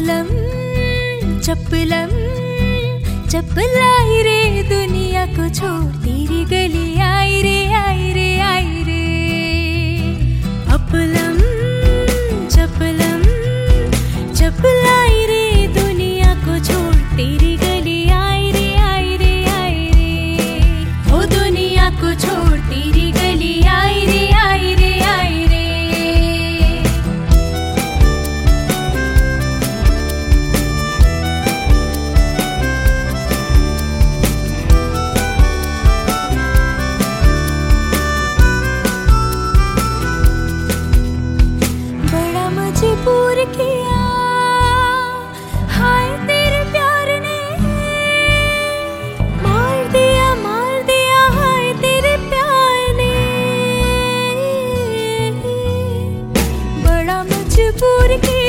अपलम चपलम चपलाई रे दुनिया को छोड़ तेरी गली आई रे आई रे आई रे। अपलम चपलम चपलाई रे दुनिया को छोड़ तेरी गली आई रे आई रे आई रे। ओ दुनिया को छोड़ तेरी गली आई रे आई रे आई रे। मजबूर किया हाय तेरे प्यार ने, मार दिया हाय तेरे प्यार ने। बड़ा मजबूर किया